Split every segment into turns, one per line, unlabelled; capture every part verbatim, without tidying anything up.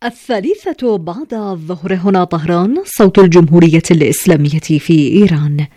الثالثة بعد الظهر هنا طهران، صوت الجمهورية الإسلامية في إيران.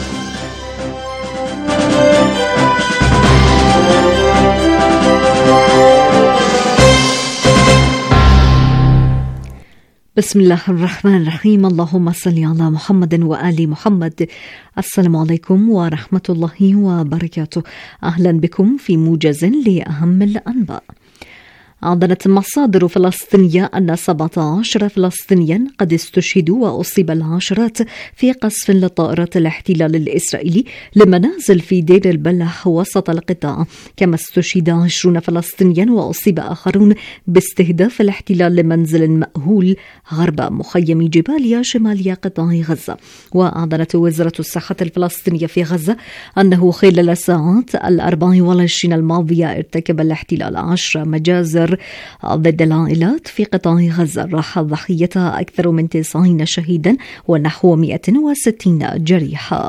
بسم الله الرحمن الرحيم. اللهم صل على محمد وآل محمد. السلام عليكم ورحمة الله وبركاته. أهلا بكم في موجز لأهم الأنباء. أعلنت مصادر فلسطينية أن سبعة عشر فلسطينيا قد استشهدوا وأصيب العشرات في قصف لطائرات الاحتلال الإسرائيلي لمنازل في دير البلح وسط القطاع، كما استشهد عشرون فلسطينيا وأصيب آخرون باستهداف الاحتلال لمنزل مأهول غرب مخيم جباليا شمال قطاع غزة. وأعلنت وزارة الصحة الفلسطينية في غزة أنه خلال الساعات الأربع والعشرين الماضية ارتكب الاحتلال عشر مجازر ضد العائلات في قطاع غزة، راح ضحيتها أكثر من تسعين شهيدا ونحو مئة وستين جريحا.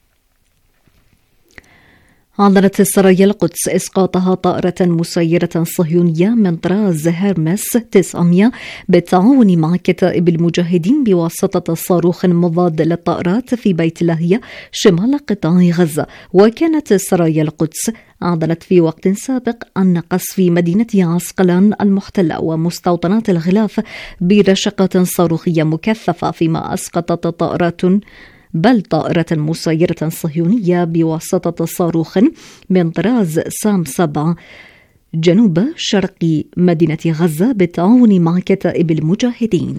أعلنت سرايا القدس إسقاطها طائرة مسيرة صهيونية من طراز هيرمس تسعمائة بالتعاون مع كتائب المجاهدين بواسطة صاروخ مضاد للطائرات في بيت لاهيا شمال قطاع غزة. وكانت سرايا القدس أعلنت في وقت سابق عن قصف مدينة عسقلان المحتلة ومستوطنات الغلاف برشقات صاروخية مكثفة، فيما أسقطت طائرات بل طائرة مسيرة صهيونية بواسطة صاروخ من طراز سام سبعة جنوب شرق مدينة غزة بالتعاون مع كتائب المجاهدين.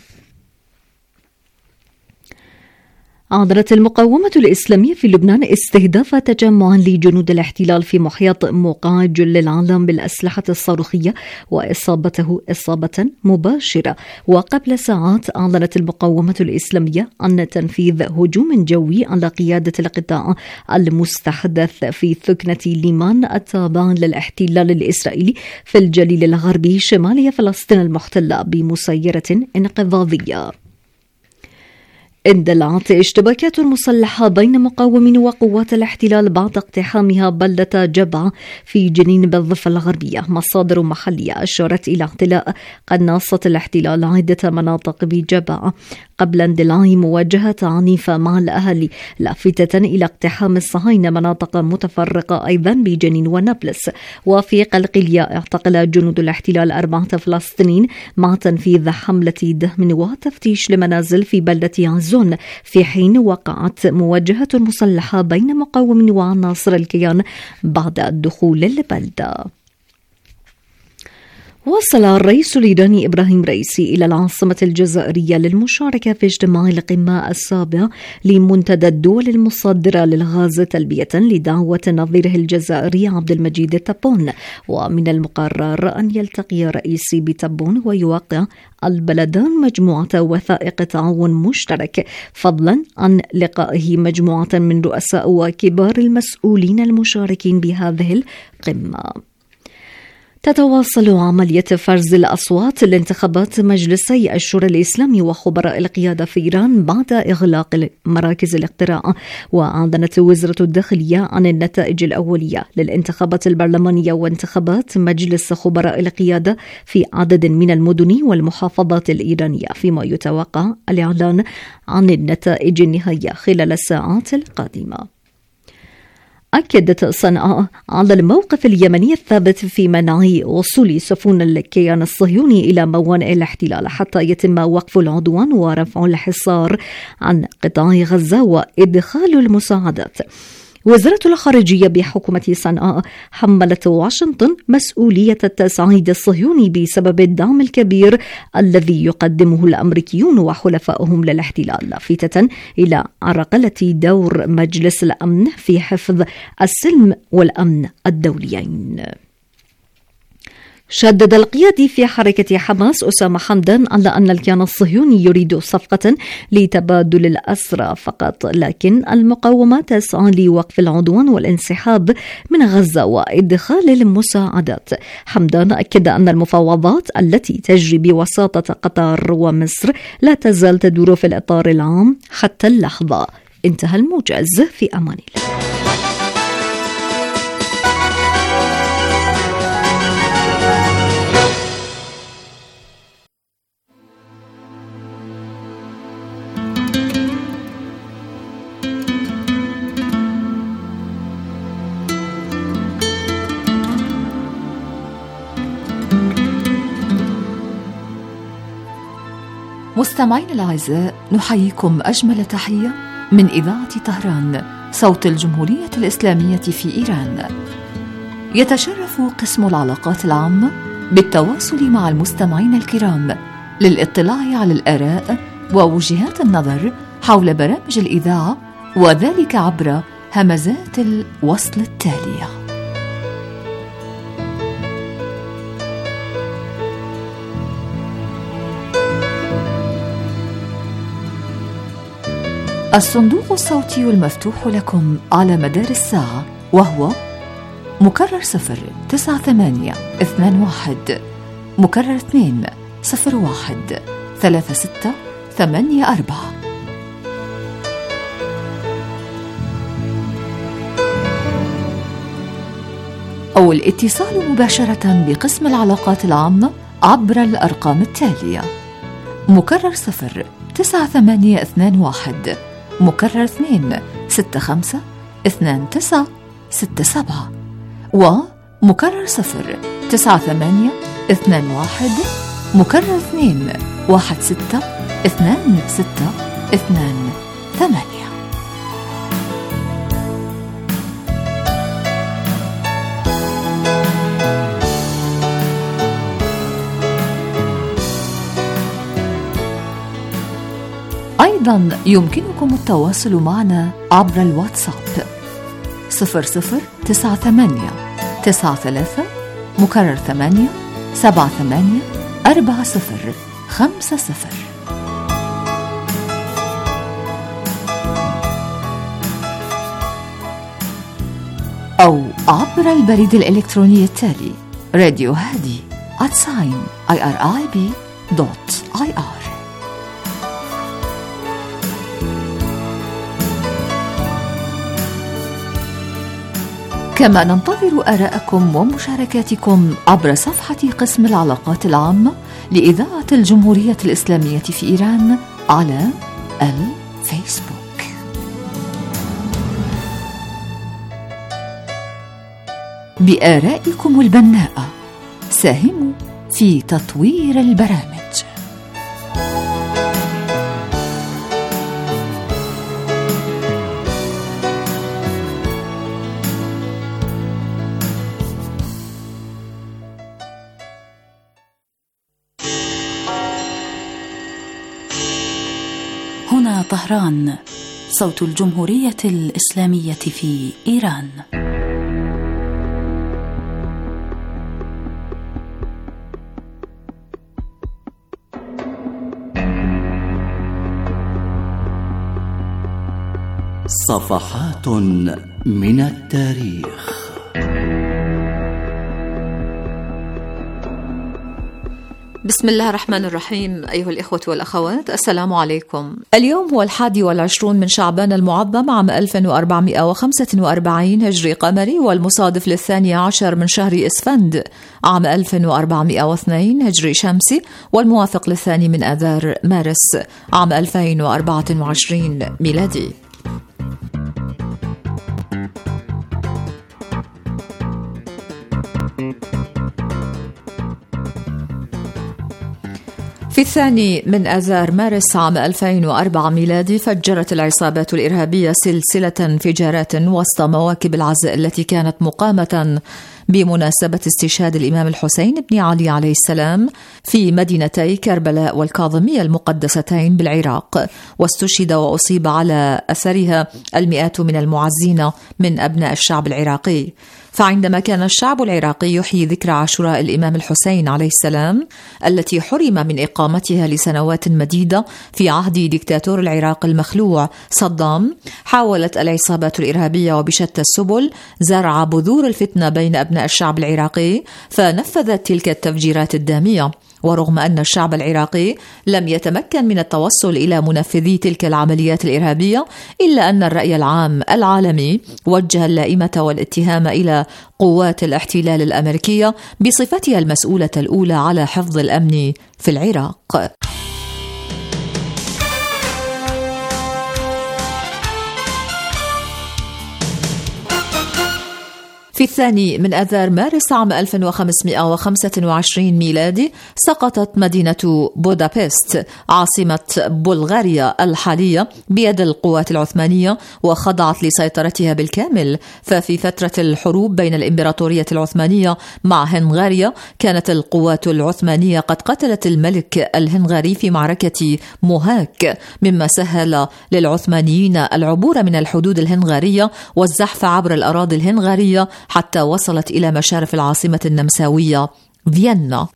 أعلنت المقاومة الإسلامية في لبنان استهداف تجمع لجنود الاحتلال في محيط موقع جل العالم بالأسلحة الصاروخية وإصابته إصابة مباشرة. وقبل ساعات أعلنت المقاومة الإسلامية عن تنفيذ هجوم جوي على قيادة القطاع المستحدث في ثكنة ليمان التابع للاحتلال الإسرائيلي في الجليل الغربي شمال فلسطين المحتلة بمسيرة انقضاضية. اندلعت اشتباكات مسلحة بين مقاومين وقوات الاحتلال بعد اقتحامها بلدة جبعة في جنين بالضفة الغربية. مصادر محلية أشارت إلى اعتلاء قناصة الاحتلال عدة مناطق بجبعة قبل اندلاع مواجهة عنيفة مع الأهالي، لافتة إلى اقتحام الصهاينة مناطق متفرقة أيضا بجنين ونابلس. وفي قلقلية اعتقل جنود الاحتلال أربعة فلسطينيين مع تنفيذ حملة دهم وتفتيش لمنازل في بلدة عزون، في حين وقعت مواجهة مسلحة بين مقاومين وعناصر الكيان بعد الدخول البلدة. وصل الرئيس الإيراني إبراهيم رئيسي إلى العاصمة الجزائرية للمشاركة في اجتماع القمة السابع لمنتدى الدول المصدرة للغاز تلبية لدعوة نظيره الجزائري عبد المجيد تبون. ومن المقرر أن يلتقي رئيسي بتبون ويوقع البلدان مجموعة وثائق تعاون مشترك، فضلا عن لقائه مجموعة من رؤساء وكبار المسؤولين المشاركين بهذه القمة. تتواصل عملية فرز الأصوات لانتخابات مجلسي الشورى الإسلامي وخبراء القيادة في إيران بعد إغلاق مراكز الاقتراع. وأعلنت وزارة الداخلية عن النتائج الأولية للانتخابات البرلمانية وانتخابات مجلس خبراء القيادة في عدد من المدن والمحافظات الإيرانية، فيما يتوقع الإعلان عن النتائج النهائية خلال الساعات القادمة. أكدت صنعاء على الموقف اليمني الثابت في منع وصول سفن الكيان الصهيوني إلى موانئ الاحتلال حتى يتم وقف العدوان ورفع الحصار عن قطاع غزة وإدخال المساعدات. وزارة الخارجية بحكومة صنعاء حملت واشنطن مسؤولية التصعيد الصهيوني بسبب الدعم الكبير الذي يقدمه الأمريكيون وحلفائهم للاحتلال، لافتة إلى عرقلة دور مجلس الأمن في حفظ السلم والأمن الدوليين. شدد القيادي في حركة حماس أسامة حمدان على أن الكيان الصهيوني يريد صفقة لتبادل الأسرى فقط، لكن المقاومة تسعى لوقف العدوان والانسحاب من غزة وإدخال المساعدات. حمدان أكد أن المفاوضات التي تجري بوساطة قطر ومصر لا تزال تدور في الإطار العام حتى اللحظة. انتهى الموجز، في أمان الله.
مستمعين الأعزاء، نحييكم أجمل تحية من إذاعة طهران صوت الجمهورية الإسلامية في إيران. يتشرف قسم العلاقات العامة بالتواصل مع المستمعين الكرام للاطلاع على الآراء ووجهات النظر حول برامج الإذاعة، وذلك عبر همزات الوصل التالية. الصندوق الصوتي المفتوح لكم على مدار الساعة، وهو مكرر صفر تسعة ثمانية اثنان واحد، مكرر اثنين صفر واحد ثلاثة ستة ثمانية أربعة. أو الاتصال مباشرة بقسم العلاقات العامة عبر الأرقام التالية: مكرر صفر تسعة ثمانية اثنان واحد، مكرر اثنين ستة خمسة اثنان تسعة ستة سبعة، ومكرر صفر تسعة ثمانية اثنان واحد، مكرر اثنين واحد ستة اثنان ستة اثنان ثمانية. أيضا يمكنكم التواصل معنا عبر الواتساب صفر صفر تسعة ثمانية تسعة ثلاثة مكرر ثمانية سبعة ثمانية أربعة صفر خمسة صفر، أو عبر البريد الإلكتروني التالي: راديو هادي at sign irib dot ir. كما ننتظر آراءكم ومشاركاتكم عبر صفحة قسم العلاقات العامة لإذاعة الجمهورية الإسلامية في إيران على الفيسبوك. بآرائكم البناءة ساهموا في تطوير البرامج.
هنا طهران صوت الجمهورية الإسلامية في إيران.
صفحات من التاريخ.
بسم الله الرحمن الرحيم. أيها الإخوة والأخوات، السلام عليكم. اليوم هو الحادي والعشرون من شعبان المعظم عام ألف وأربعمائة وخمسة وأربعين هجري قمري، والمصادف للثاني عشر من شهر إسفند عام ألف وأربعمائة واثنين هجري شمسي، والموافق للثاني من آذار مارس عام ألفين وأربعة وعشرين ميلادي. في الثاني من آذار مارس عام ألفين وأربعة ميلادي فجرت العصابات الإرهابية سلسلة انفجارات وسط مواكب العزاء التي كانت مقامة بمناسبة استشهاد الإمام الحسين بن علي عليه السلام في مدينتي كربلاء والكاظمية المقدستين بالعراق، واستشهد وأصيب على أثرها المئات من المعزين من أبناء الشعب العراقي. فعندما كان الشعب العراقي يحيي ذكرى عاشوراء الإمام الحسين عليه السلام التي حرم من إقامتها لسنوات مديدة في عهد ديكتاتور العراق المخلوع صدام، حاولت العصابات الإرهابية وبشتى السبل زرع بذور الفتنة بين أبناء الشعب العراقي، فنفذت تلك التفجيرات الدامية. ورغم أن الشعب العراقي لم يتمكن من التوصل إلى منفذي تلك العمليات الإرهابية، إلا أن الرأي العام العالمي وجه اللائمة والاتهام إلى قوات الاحتلال الأمريكية بصفتها المسؤولة الأولى على حفظ الأمن في العراق. في الثاني من آذار مارس عام ألف وخمسمائة وخمسة وعشرين ميلادي سقطت مدينة بودابست عاصمة بلغاريا الحالية بيد القوات العثمانية وخضعت لسيطرتها بالكامل. ففي فترة الحروب بين الإمبراطورية العثمانية مع هنغاريا كانت القوات العثمانية قد قتلت الملك الهنغاري في معركة موهاك، مما سهل للعثمانيين العبور من الحدود الهنغارية والزحف عبر الأراضي الهنغارية حتى وصلت إلى مشارف العاصمة النمساوية فيينا.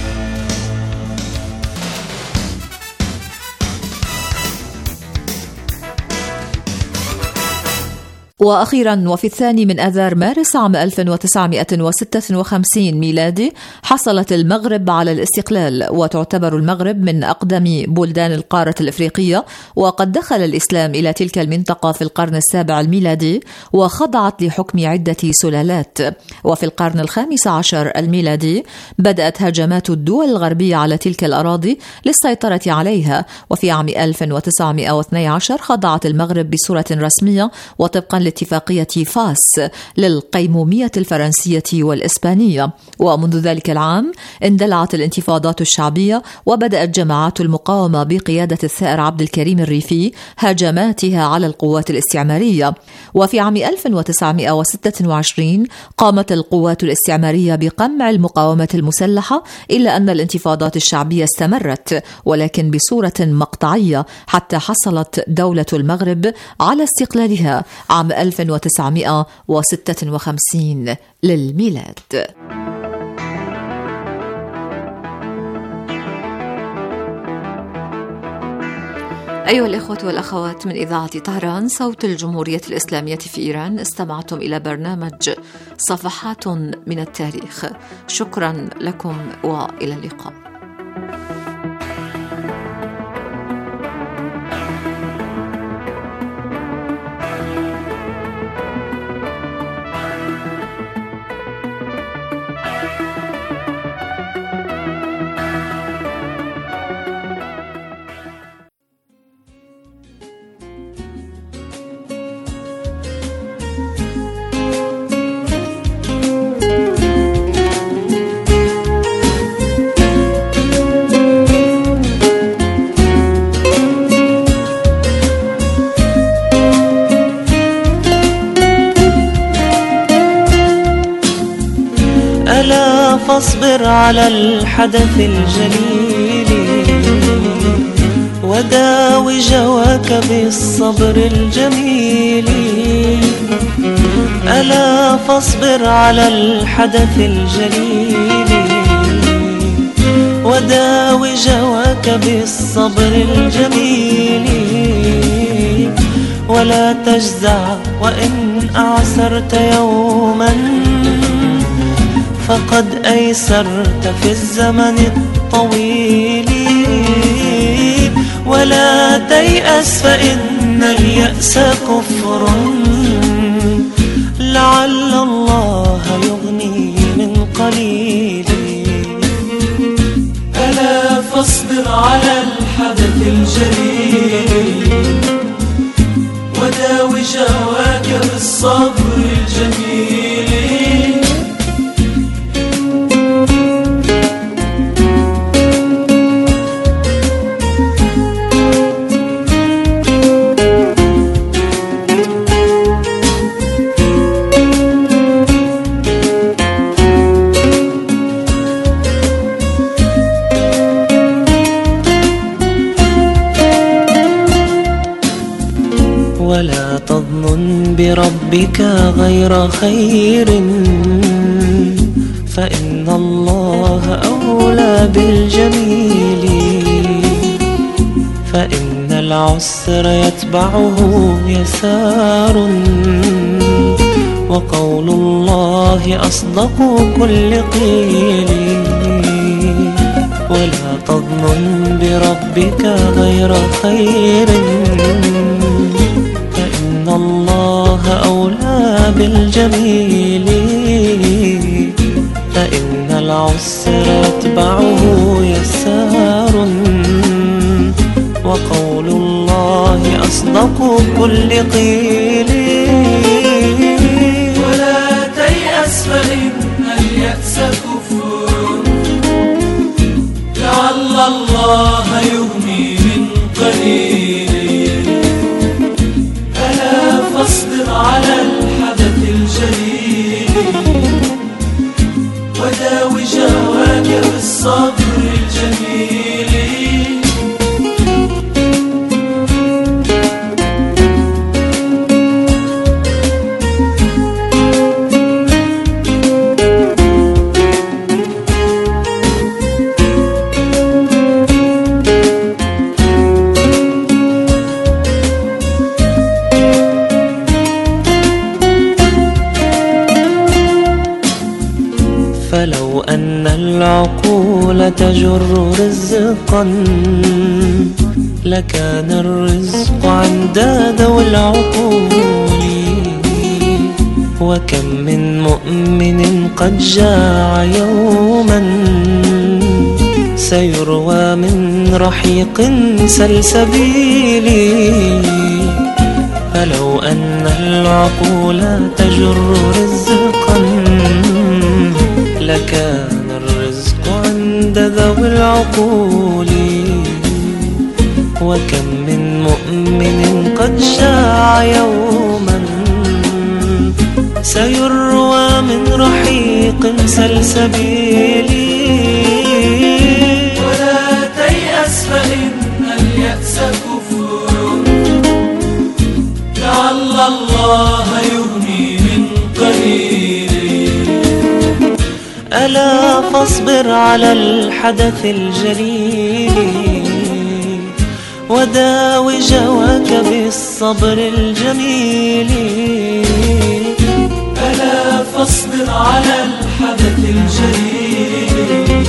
وأخيرا وفي الثاني من آذار مارس عام ألف وتسعمائة وستة وخمسين ميلادي حصلت المغرب على الاستقلال، وتعتبر المغرب من أقدم بلدان القارة الإفريقية، وقد دخل الإسلام إلى تلك المنطقة في القرن السابع الميلادي وخضعت لحكم عدة سلالات. وفي القرن الخامس عشر الميلادي بدأت هجمات الدول الغربية على تلك الأراضي للسيطرة عليها، وفي عام ألف وتسعمائة واثني عشر خضعت المغرب بصورة رسمية وطبقا لاتفاقية فاس للقيمومية الفرنسية والإسبانية. ومنذ ذلك العام اندلعت الانتفاضات الشعبية، وبدأت جماعات المقاومة بقيادة الثائر عبد الكريم الريفي هجماتها على القوات الاستعمارية. وفي عام ألف وتسعمائة وستة وعشرين قامت القوات الاستعمارية بقمع المقاومة المسلحة، إلا أن الانتفاضات الشعبية استمرت ولكن بصورة مقطعية حتى حصلت دولة المغرب على استقلالها عام ألف وتسعمائة وستة وخمسين للميلاد. أيها الإخوة والأخوات من إذاعة طهران صوت الجمهورية الإسلامية في إيران، استمعتم إلى برنامج صفحات من التاريخ. شكرا لكم وإلى اللقاء.
ألا فاصبر على الحدث الجليل وداوي جواك بالصبر الجميل. ألا فاصبر على الحدث الجليل وداوي جواك بالصبر الجميل. ولا تجزع وإن أعسرت يوما فقد أيسرت في الزمن الطويل. ولا تيأس فإن اليأس كفر، لعل الله يغني من قليل. ألا فاصبر على الحدث الجليل وداوي جواك بالصبر الجميل. ولا تظن بربك غير خير، فإن الله أولى بالجميل. فإن العسر يتبعه يسار، وقول الله أصدق كل قيل. ولا تظن بربك غير خير، فإن الله أولى بالجميل. فإن العسر يتبعه يسار، وقول الله أصدق كل قيل. ولا تيأس العقول تجر رزقا لكان الرزق عند ذوي العقول. وكم من مؤمن قد جاع يوما سيروى من رحيق سلسبيل. فلو أن العقول تجر رزقا لكان الرزق عند ذوي العقول. وكم من مؤمن قد شاع يوما سيروى من رحيق سلسبيل.
ولا تيأس فإن اليأس كفر لعل الله يغني من قليل.
ألا فاصبر على الحدث الجليل وداوي جواك بالصبر الجميل.
ألا فاصبر على الحدث الجليل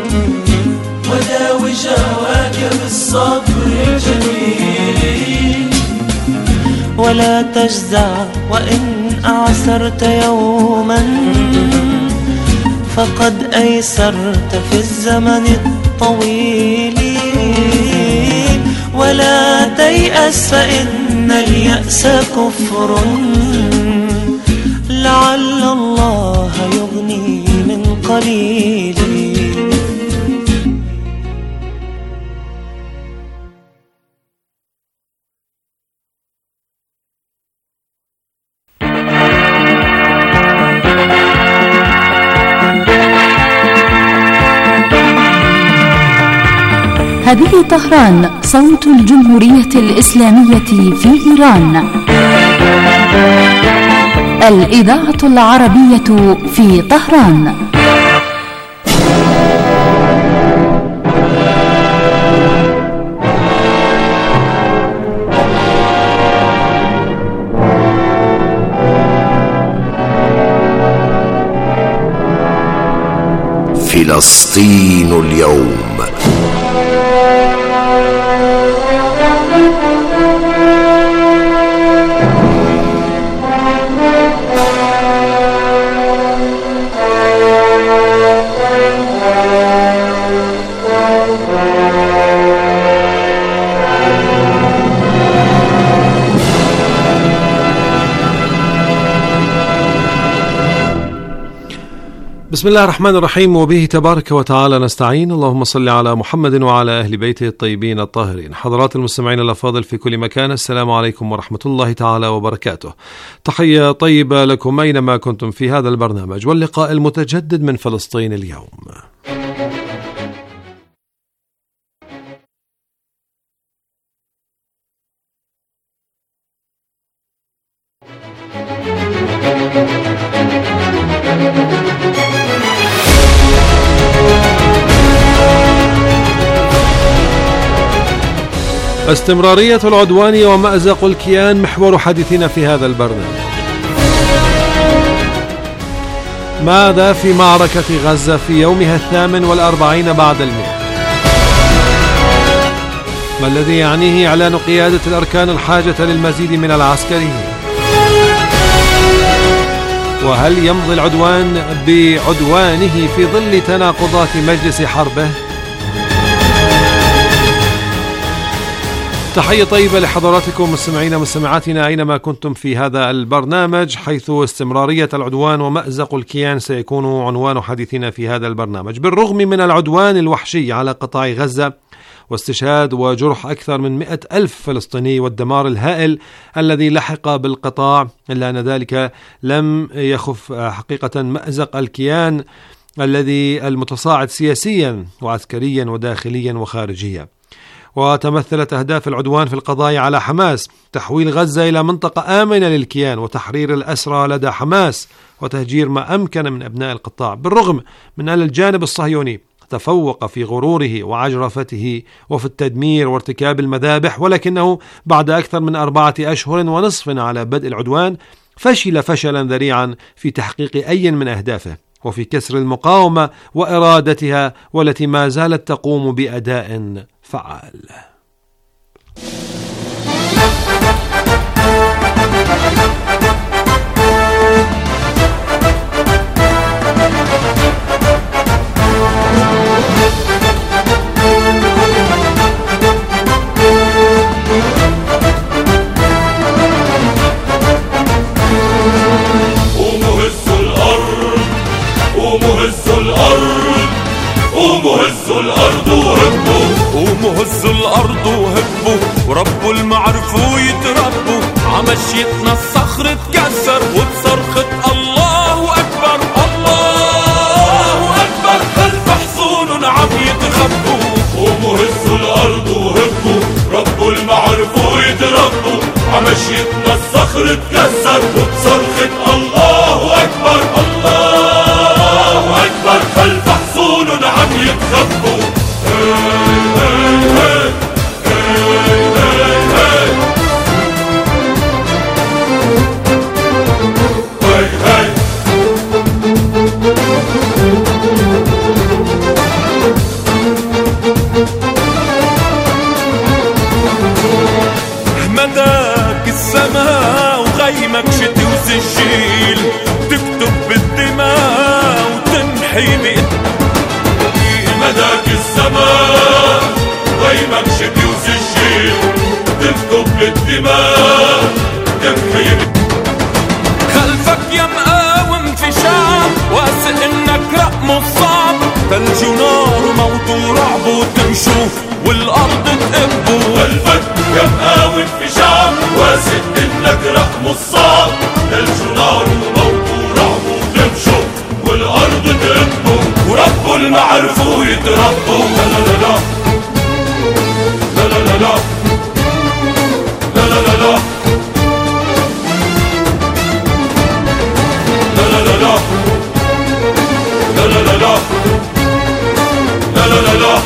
وداوي جواك بالصبر الجميل.
ولا تجزع وإن أعسرت يوما فقد أيسرت في الزمن الطويل. ولا تيأس فإن اليأس كفر لعل الله يغني من قليل.
هذه طهران صوت الجمهورية الإسلامية في إيران. الإذاعة العربية في طهران.
فلسطين اليوم.
بسم الله الرحمن الرحيم، وبه تبارك وتعالى نستعين. اللهم صل على محمد وعلى أهل بيته الطيبين الطاهرين. حضرات المستمعين الأفاضل في كل مكان، السلام عليكم ورحمة الله تعالى وبركاته. تحية طيبة لكم أينما كنتم في هذا البرنامج واللقاء المتجدد من فلسطين اليوم. استمرارية العدوان ومأزق الكيان محور حديثنا في هذا البرنامج. ماذا في معركة غزة في يومها الثامن والأربعين بعد المئة؟ ما الذي يعنيه إعلان قيادة الأركان الحاجة للمزيد من العسكريين؟ وهل يمضي العدوان بعدوانه في ظل تناقضات مجلس حربه؟ تحية طيبة لحضراتكم مستمعين مستمعاتنا أينما كنتم في هذا البرنامج، حيث استمرارية العدوان ومأزق الكيان سيكون عنوان حديثنا في هذا البرنامج. بالرغم من العدوان الوحشي على قطاع غزة واستشهاد وجرح أكثر من مئة ألف فلسطيني والدمار الهائل الذي لحق بالقطاع، إلا أن ذلك لم يخف حقيقة مأزق الكيان الذي المتصاعد سياسيا وعسكريا وداخليا وخارجيا. وتمثلت أهداف العدوان في القضاء على حماس تحويل غزة إلى منطقة آمنة للكيان وتحرير الأسرى لدى حماس وتهجير ما أمكن من أبناء القطاع، بالرغم من أن الجانب الصهيوني تفوق في غروره وعجرفته وفي التدمير وارتكاب المذابح، ولكنه بعد أكثر من أربعة أشهر ونصف على بدء العدوان فشل فشلا ذريعا في تحقيق أي من أهدافه. وفي كسر المقاومة وإرادتها، والتي ما زالت تقوم بأداء فعال.
قوموا هزوا الأرض وهبوا وربوا المعرفوا يتربوا، عمشيتنا الصخر اتكسر وبصرخة الله أكبر الله أكبر، خلف حصون عم يتخبوا. قوموا هزوا الأرض وهبوا ربوا المعرفوا يتربوا، عمشيتنا الصخر اتكسر وبصرخة الله أكبر الله أكبر، خلف حصون عم يتخبوا. مداك السماء وغيمك شتي وسجيل، تكتب بالدماء وتمحي بإيدك. مداك السماء وغيمك شتي وسجيل، تكتب بالدماء تمحي بإيدك. خلفك يا مقاوم في شعب واثق انك رقمه الصعب، ثلج ونار وموت ورعب وتمشوا والارض تقبوا. خلفك يا مقاوم في شعب واثق انك رقمه الصعب، ثلج ونار وموت ورعب وتمشوا والارض تقبوا. وربوا المعرفوا يتربوا. لا لا لا لا لا لا لا لا لا لا لا لا لا لا لا لا لا لا لا.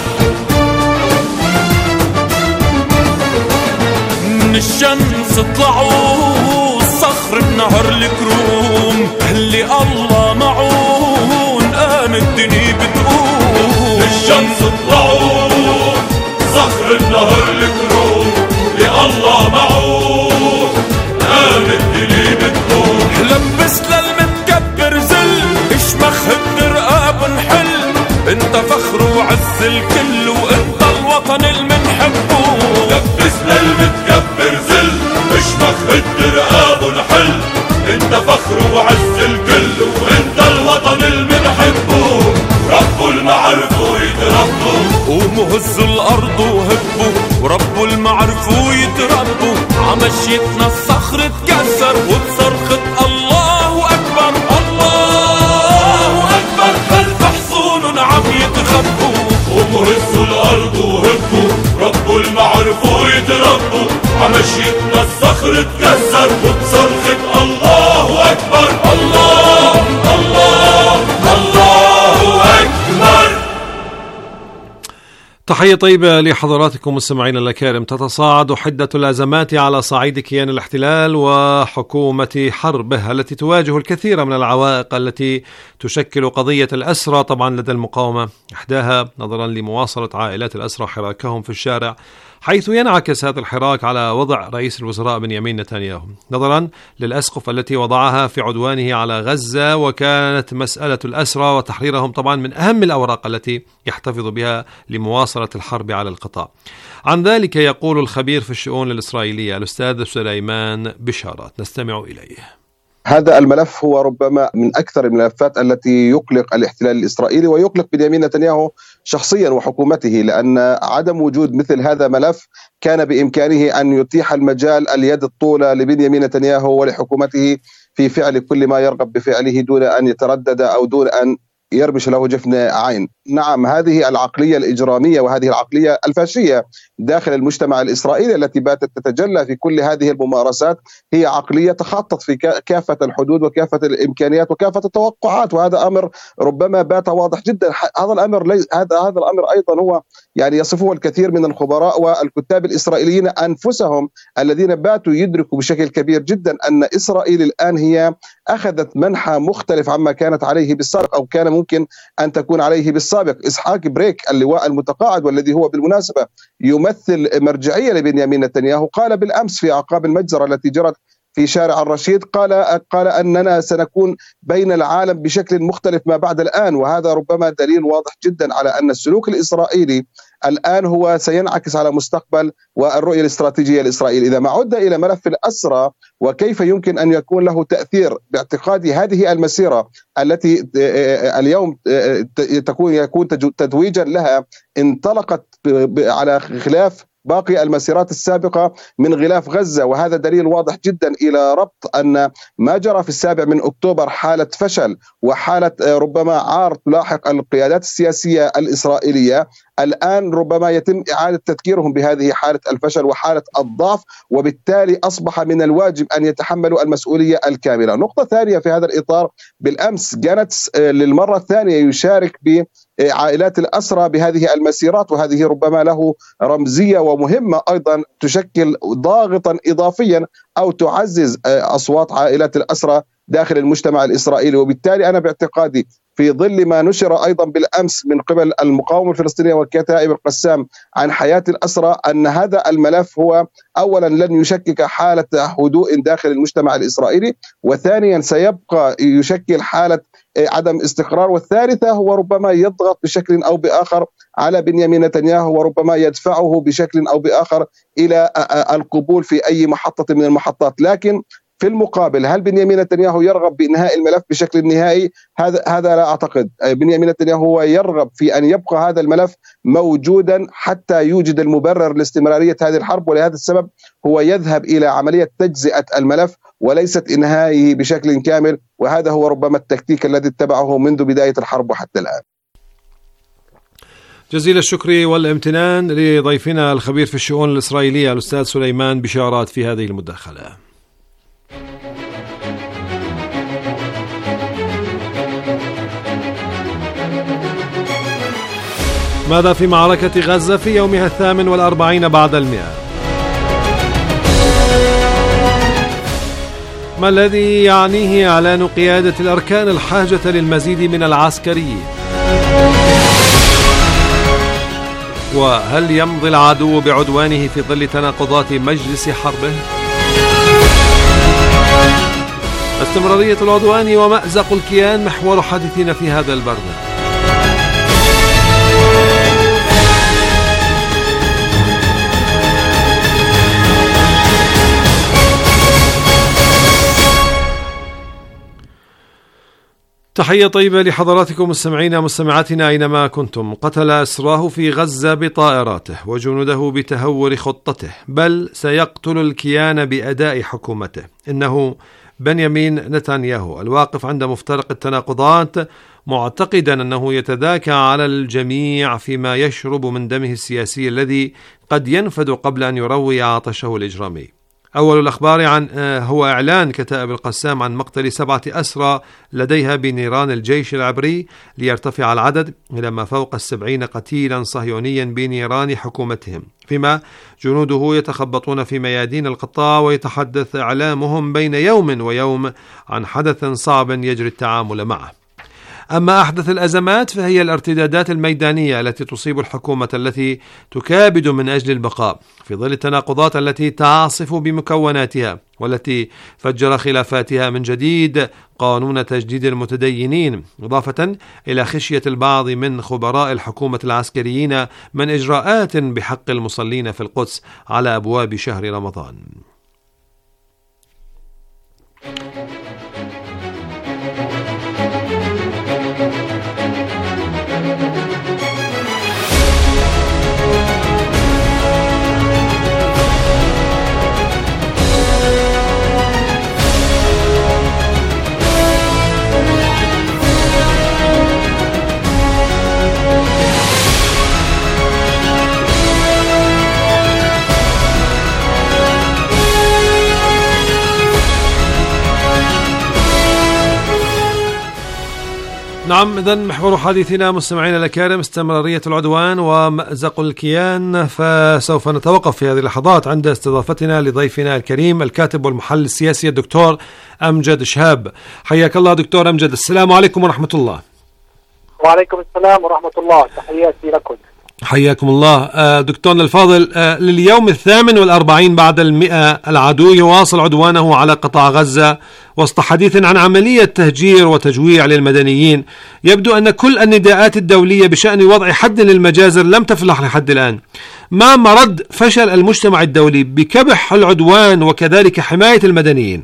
من الشمس طلعوا الصخر بنهر الكروم، اللي الله معون قام الدنيا بتقوم. من الشمس طلعوا صخر بنهر الكروم، اللي الله معون قام الدنيا بتقوم. لبس للمتكبر زل اشمخ الدرقاب نحل، انت فخر وعز الكل وانت الوطن المنحبه. لبس للمتكبر زل اشمخ الدرقاب نحل، انت فخر وعز الكل وانت الوطن المنحبه. ربوا المعرفوا يتربوا. قوموا هزوا الارض وهبوا وربوا المعرفوا يتربوا، عمشيتنا الصخر اتكسر وبصرخة الله أكبر الله أكبر، خلف حصون عم يتخبوا. قوموا هزوا الأرض وهبوا ربوا المعرفوا يتربوا، عمشيتنا الصخر اتكسر وبصرخة الله أكبر الله الله الله أكبر.
تحية طيبة لحضراتكم مستمعينا الأكارم. تتصاعد حدة الأزمات على صعيد كيان الاحتلال وحكومة حربه التي تواجه الكثير من العوائق التي تشكل قضية الأسرى طبعا لدى المقاومة، إحداها نظرا لمواصلة عائلات الأسرى حراكهم في الشارع، حيث ينعكس هذا الحراك على وضع رئيس الوزراء بنيامين نتنياهو نظرا للأسقف التي وضعها في عدوانه على غزة، وكانت مسألة الأسرى وتحريرهم طبعا من أهم الأوراق التي يحتفظ بها لمواصلة الحرب على القطاع. عن ذلك يقول الخبير في الشؤون الإسرائيلية الأستاذ سليمان بشارات، نستمع إليه.
هذا الملف هو ربما من أكثر الملفات التي يقلق الاحتلال الإسرائيلي ويقلق بنيامين نتنياهو شخصيا وحكومته، لأن عدم وجود مثل هذا ملف كان بإمكانه أن يتيح المجال اليد الطولة لبنيامين نتنياهو ولحكومته في فعل كل ما يرغب بفعله دون أن يتردد أو دون أن يرمش له جفن عين. نعم، هذه العقلية الإجرامية وهذه العقلية الفاشية داخل المجتمع الإسرائيلي التي باتت تتجلى في كل هذه الممارسات هي عقلية تخطط في كافة الحدود وكافة الإمكانيات وكافة التوقعات، وهذا أمر ربما بات واضح جدا. هذا الأمر ليس هذا هذا الأمر أيضا هو يعني يصفه الكثير من الخبراء والكتاب الإسرائيليين أنفسهم الذين باتوا يدركوا بشكل كبير جدا أن إسرائيل الآن هي أخذت منحى مختلف عما كانت عليه بالسابق أو كان ممكن أن تكون عليه بالسابق. إسحاق بريك اللواء المتقاعد والذي هو بالمناسبة يمثل مرجعية لبنيامين نتنياهو قال بالأمس في أعقاب المجزرة التي جرت في شارع الرشيد قال قال أننا سنكون بين العالم بشكل مختلف ما بعد الآن، وهذا ربما دليل واضح جدا على أن السلوك الإسرائيلي الآن هو سينعكس على مستقبل والرؤية الاستراتيجية لإسرائيل. إذا ما عد إلى ملف الأسرى وكيف يمكن أن يكون له تأثير، باعتقادي هذه المسيرة التي اليوم تكون يكون تتويجا لها انطلقت على خلاف باقي المسيرات السابقة من غلاف غزة، وهذا دليل واضح جدا إلى ربط أن ما جرى في السابع من أكتوبر حالة فشل وحالة ربما عار تلاحق القيادات السياسية الإسرائيلية. الآن ربما يتم إعادة تذكيرهم بهذه حالة الفشل وحالة الضعف، وبالتالي أصبح من الواجب أن يتحملوا المسؤولية الكاملة. نقطة ثانية في هذا الإطار، بالأمس جانتس للمرة الثانية يشارك بعائلات الأسرى بهذه المسيرات، وهذه ربما له رمزية ومهمة أيضا تشكل ضاغطا إضافيا أو تعزز أصوات عائلات الأسرى داخل المجتمع الإسرائيلي. وبالتالي أنا باعتقادي في ظل ما نشر أيضا بالأمس من قبل المقاومة الفلسطينية وكتائب القسام عن حياة الأسرى أن هذا الملف هو أولا لن يشكك حالة هدوء داخل المجتمع الإسرائيلي، وثانيا سيبقى يشكل حالة عدم استقرار، والثالثة هو ربما يضغط بشكل أو بآخر على بنيامين نتنياهو وربما يدفعه بشكل أو بآخر إلى القبول في أي محطة من المحطات. لكن في المقابل هل بنيامين نتنياهو يرغب بإنهاء الملف بشكل نهائي؟ هذا هذا لا أعتقد. بنيامين نتنياهو هو يرغب في أن يبقى هذا الملف موجودا حتى يوجد المبرر لاستمرارية هذه الحرب، ولهذا السبب هو يذهب إلى عملية تجزئة الملف وليست إنهائه بشكل كامل، وهذا هو ربما التكتيك الذي اتبعه منذ بداية الحرب وحتى الآن.
جزيل الشكر والامتنان لضيفنا الخبير في الشؤون الإسرائيلية الأستاذ سليمان بشارات في هذه المداخلة. ماذا في معركة غزة في يومها الثامن والأربعين بعد المئة؟ ما الذي يعنيه إعلان قيادة الأركان الحاجة للمزيد من العسكريين؟ وهل يمضي العدو بعدوانه في ظل تناقضات مجلس حربه؟ استمرارية العدوان ومأزق الكيان محور حديثنا في هذا البرنامج. تحية طيبة لحضراتكم مستمعينا مستمعاتنا أينما كنتم. قتل أسراه في غزة بطائراته وجنوده بتهور خطته، بل سيقتل الكيان بأداء حكومته. إنه بنيامين نتنياهو الواقف عند مفترق التناقضات، معتقدا أنه يتذاكى على الجميع فيما يشرب من دمه السياسي الذي قد ينفد قبل أن يروي عطشه الإجرامي. أول الأخبار عن هو إعلان كتائب القسام عن مقتل سبعة أسرى لديها بنيران الجيش العبري ليرتفع العدد إلى ما فوق السبعين قتيلا صهيونيا بنيران حكومتهم، فيما جنوده يتخبطون في ميادين القطاع ويتحدث إعلامهم بين يوم ويوم عن حدث صعب يجري التعامل معه. أما أحدث الأزمات فهي الارتدادات الميدانية التي تصيب الحكومة التي تكابد من أجل البقاء في ظل التناقضات التي تعصف بمكوناتها، والتي فجر خلافاتها من جديد قانون تجديد المتدينين، إضافة إلى خشية البعض من خبراء الحكومة العسكريين من إجراءات بحق المصلين في القدس على أبواب شهر رمضان. نعم، إذن محور حديثنا مستمعينا الأكارم استمرارية العدوان ومأزق الكيان، فسوف نتوقف في هذه اللحظات عند استضافتنا لضيفنا الكريم الكاتب والمحلل السياسي الدكتور أمجد شهاب. حياك الله دكتور أمجد، السلام عليكم ورحمة الله.
وعليكم السلام ورحمة الله، تحياتي لكم.
حياكم الله. دكتورنا الفاضل، لليوم الثامن والأربعين بعد المئة العدو يواصل عدوانه على قطاع غزة وسط حديث عن عملية تهجير وتجويع للمدنيين. يبدو أن كل النداءات الدولية بشأن وضع حد للمجازر لم تفلح لحد الآن. ما مرد فشل المجتمع الدولي بكبح العدوان وكذلك حماية المدنيين؟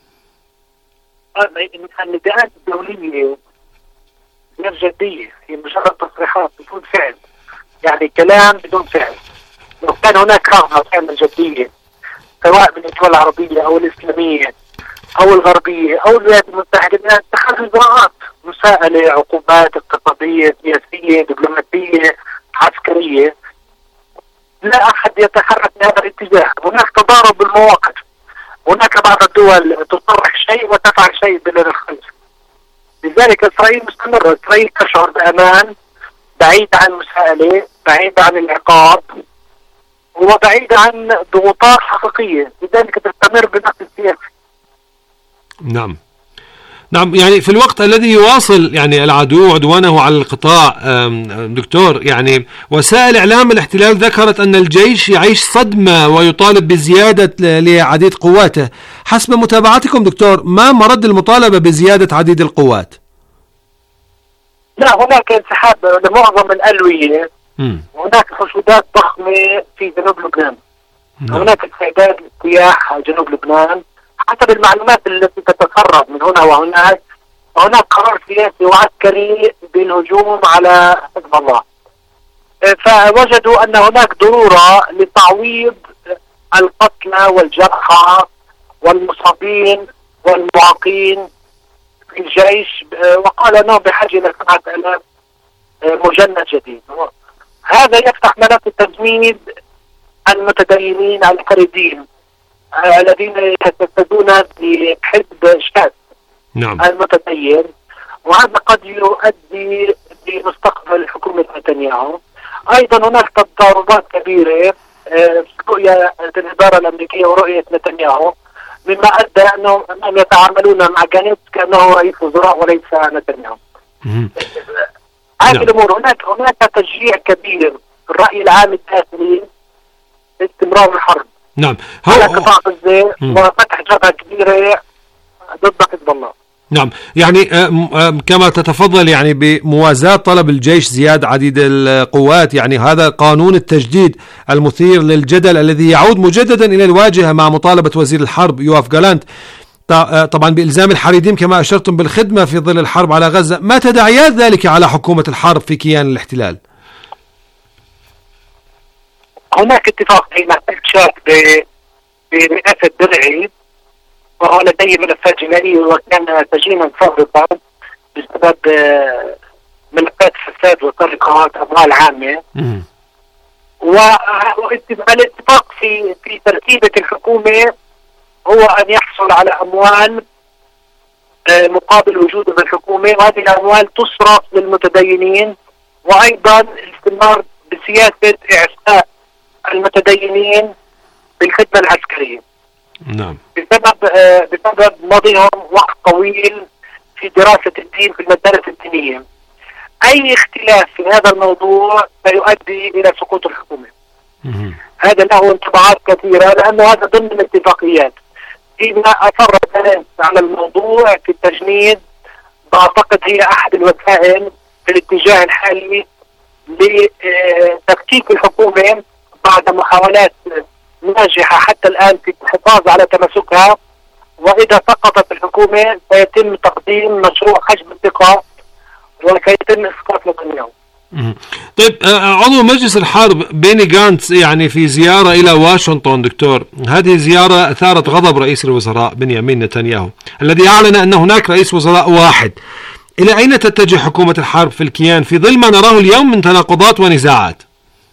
النداءات الدولية غير جدية، هي مجرد تصريحات بدون فعل، يعني كلام بدون فعل. لو كان هناك رغبة فعلا جدية سواء من الدول العربية أو الإسلامية أو الغربية أو الولايات المتحدة من اتخاذ إجراءات مساءلة، عقوبات اقتصادية، سياسية، دبلوماسية، عسكرية، لا أحد يتحرك في هذا الاتجاه. هناك تضارب بالمواقف، هناك بعض الدول تطرح شيء وتفعل شيء بلا الخلف. لذلك إسرائيل مستمرة، إسرائيل تشعر بأمان، بعيد عن مساءلة، بعيد عن العقاب، وبعيد عن ضغوطات حقيقية، لذلك تستمر بنفس السياسة.
نعم نعم يعني في الوقت الذي يواصل يعني العدو عدوانه على القطاع دكتور، يعني وسائل إعلام الاحتلال ذكرت أن الجيش يعيش صدمة ويطالب بزيادة لعديد قواته. حسب متابعتكم دكتور، ما مرد المطالبة بزيادة عديد القوات؟
لا، هناك انسحاب لمعظم الألوية، هناك حشودات ضخمة في جنوب لبنان، هناك استعداد لاجتياح جنوب لبنان حسب المعلومات التي تتسرب من هنا وهناك. هناك قرار سياسي وعسكري بالهجوم على حزب الله، فوجدوا أن هناك ضرورة لتعويض القتلى والجرحى والمصابين والمعاقين في الجيش، وقال أنه بحاجة إلى سبعة آلاف مجند جديد. هذا يفتح ملف تجميد المتدينين الحريدين الذين يتجسدون بحزب شاذ
نعم.
المتدين، وهذا قد يؤدي لمستقبل حكومة نتنياهو. أيضا هناك تضاربات كبيرة في رؤية الإدارة الأمريكية ورؤية نتنياهو، مما أدى أنهم يتعاملون مع جانيتس كأنه رئيس وزراء وليس نتنياهو. هذه الأمور، هناك هناك تشجيع كبير في الرأي العام الداخلي لاستمرار الحرب.
نعم،
على قطاع غزة وفتح جبهة كبيرة ضد حزب الله.
نعم، يعني كما تتفضل يعني بموازاة طلب الجيش زيادة عديد القوات، يعني هذا قانون التجديد المثير للجدل الذي يعود مجددا إلى الواجهة مع مطالبة وزير الحرب يواف جالانت طبعا بإلزام الحريديم كما أشرتم بالخدمة في ظل الحرب على غزة. ما تداعيات ذلك على حكومة الحرب في كيان الاحتلال؟
هناك اتفاق بين الشاب بمئات الدرعي، وهو لديه ملفات جنائية وكان سجينا سابقا بسبب ملفات فساد وسرقات أموال عامة. والاتفاق في في ترتيبة الحكومة هو أن يحصل على أموال مقابل وجوده بالحكومة، وهذه الأموال تصرف للمتدينين، وأيضا الاستمرار بسياسة إعفاء المتدينين بالخدمة العسكرية.
نعم.
بسبب آه بسبب مضيهم وقت طويل في دراسة الدين في المدارس الدينية. أي اختلاف في هذا الموضوع سيؤدي إلى سقوط الحكومة. هذا له انطباعات كثيرة، لأنه هذا ضمن الاتفاقيات. فيما أصر الناس على الموضوع في التجنيد، بعتقد هي أحد الوسائل في الاتجاه الحالي لتفكيك الحكومة بعد محاولات ناجحة حتى الآن في الحفاظ على تماسكها. وإذا سقطت الحكومة سيتم تقديم مشروع حجب الثقة وسيتم إسقاط نتنياهو.
طيب، عضو مجلس الحرب بيني غانتس يعني في زيارة إلى واشنطن دكتور، هذه زيارة أثارت غضب رئيس الوزراء بنيامين نتنياهو الذي أعلن أن هناك رئيس وزراء واحد. إلى أين تتجه حكومة الحرب في الكيان في ظل ما نراه اليوم من تناقضات ونزاعات؟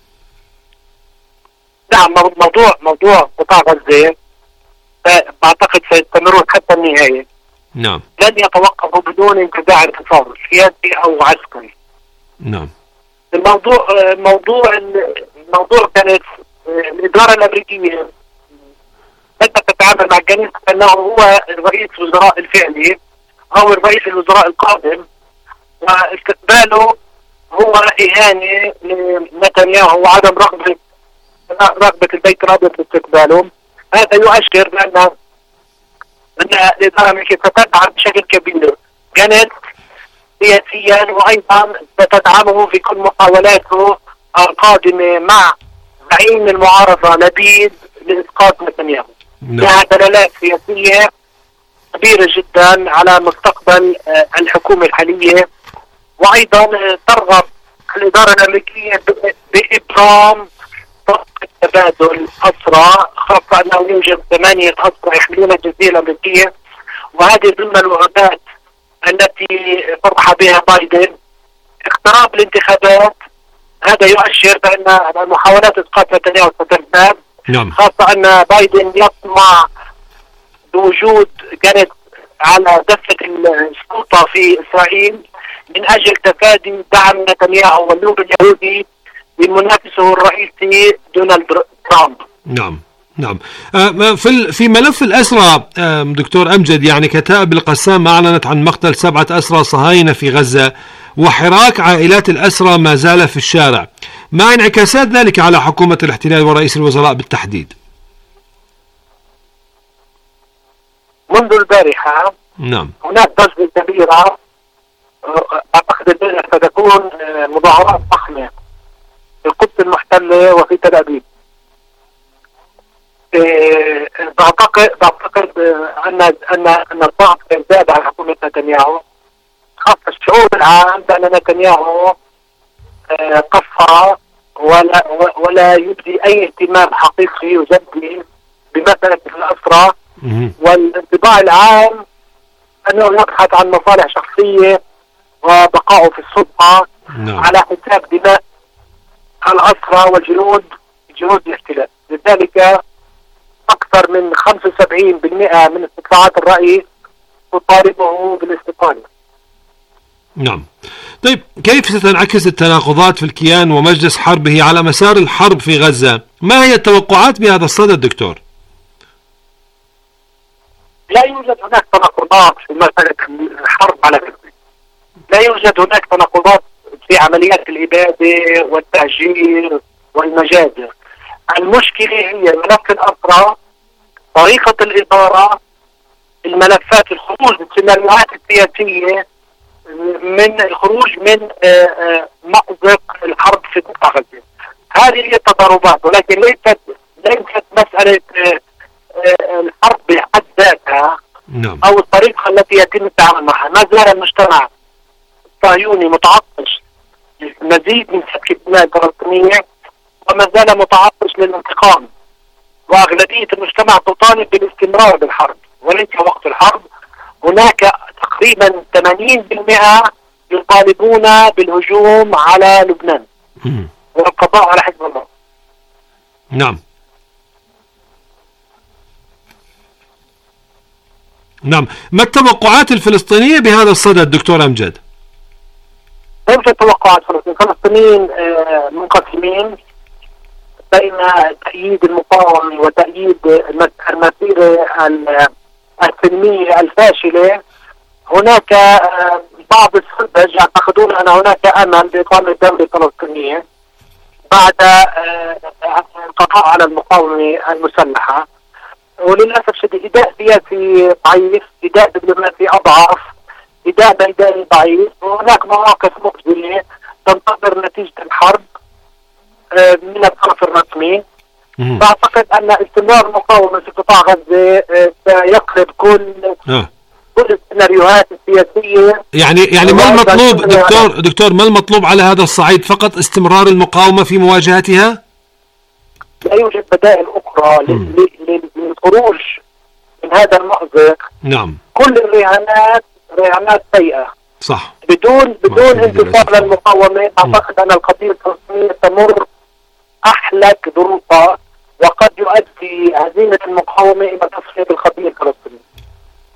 نعم، موضوع موضوع قطاع غزة بعتقد سيستمر حتى النهاية.
نعم.
لن يتوقفوا بدون انتزاع انتصار سياسي أو عسكري.
نعم.
الموضوع موضوع الموضوع كانت الإدارة الأمريكية بدأت تتعامل مع جانيتس كأنه هو رئيس الوزراء الفعلي أو رئيس الوزراء القادم، واستقباله هو إهانة لنتنياهو وعدم رغبة رغبة البيت الأبيض في استقباله. هذا يؤشر بأن أن الإدارة الأمريكية ستدعم بشكل كبير جانيتس سياسيا، وأيضا ستدعمه في كل محاولاته القادمة مع زعيم المعارضة لبيد لإسقاط نتنياهو. لها دلالات سياسية كبيرة جدا على مستقبل الحكومة الحالية، وأيضا ترغب الإدارة الأمريكية بإبرام صفقة تبادل أسرى، خاصة أنه يوجد ثمانية أسرى يحملون الجنسية الأمريكية، وهذه ضمن الوعودات التي فرح بها بايدن. اقتراب الانتخابات هذا يؤشر بأن محاولات إسقاط نتنياهو ستزداد،
نعم.
خاصة أن بايدن يطمع بوجود جانيتس على دفة السلطة في إسرائيل من أجل تفادي دعم نتنياهو واللوب اليهودي لمنافسه الرئيسي دونالد ترامب.
نعم نعم. في في ملف الأسرى دكتور أمجد، يعني كتائب القسام أعلنت عن مقتل سبعة أسرى صهاينة في غزة، وحراك عائلات الأسرى ما زال في الشارع، ما انعكاسات ذلك على حكومة الاحتلال ورئيس الوزراء بالتحديد؟
منذ البارحة
نعم
هناك ضجة كبيرة، أعتقد البارحة ستكون مظاهرات ضخمة في القدس المحتلة وفي تل أبيب. بعتقد بعتقد أن أن أن الضغط يزداد على حكومة نتنياهو، خاصة الشعور العام بأن نتنياهو قصى ولا ولا يبدي أي اهتمام حقيقي وجدي بمسألة الأسرى، والانطباع العام أنه يبحث عن مصالح شخصية وبقائه في السلطة
نعم.
على حساب دماء الأسرى والجنود جنود الاحتلال. لذلك أكثر من خمسة وسبعين بالمئة من استطلاعات الرأي تطالبه بالاستقالة.
نعم. طيب كيف ستنعكس التناقضات في الكيان ومجلس حربه على مسار الحرب في غزة؟ ما هي التوقعات بهذا الصدد دكتور؟
لا يوجد هناك تناقضات في مسألة الحرب على غزة، لا يوجد هناك تناقضات في عمليات الإبادة والتهجير والمجازر. المشكلة هي ملف الأسرى، طريقة الإدارة، الملفات، الخروج السيناريوهات السياسية من الخروج من مأزق الحرب في قطاع غزة. هذه هي التضاربات، ولكن ليست ليست مسألة الحرب بحد ذاتها
نعم.
أو الطريقة التي يتم التعامل معها. ما زال المجتمع الصهيوني متعطش لمزيد من سفك الدماء الفلسطينية، وما زال متعطش للانتقام، وأغلبية المجتمع تطالب بالاستمرار بالحرب وليس وقت الحرب. هناك تقريبا ثمانين بالمئة يطالبون بالهجوم على لبنان والقضاء على حزب الله.
نعم نعم. ما التوقعات الفلسطينية بهذا الصدد دكتور أمجد؟
كيف توقعات فلسطين؟ الفلسطينيين منقسمين بين تأييد المقاومة وتأييد المسيرة السلمية الفاشلة. هناك بعض السذج يعتقدون أن هناك أمل بإقامة دولة فلسطينية بعد القضاء على المقاومة المسلحة، وللأسف الشديد إداء سياسي ضعيف، إداء دبلوماسي أضعف، إداء ميداني ضعيف، وهناك مواقف مقبلة تنتظر نتيجة الحرب من الطرف الرسمي. فأعتقد أن استمرار المقاومة في قطاع غزة سيقلب كل
آه.
كل السيناريوهات السياسية.
يعني يعني ما المطلوب دكتور دكتور ما المطلوب على هذا الصعيد؟ فقط استمرار المقاومة في مواجهتها؟
لا يوجد بدائل أخرى للخروج من هذا المأزق.
نعم.
كل الرهانات رهانات سيئة.
صح.
بدون بدون انتصار للمقاومة أعتقد أن القضية الفلسطينية تمر أحلك ظروفها، وقد يؤدي هزيمة المقاومة إلى تصفية القضية الفلسطينية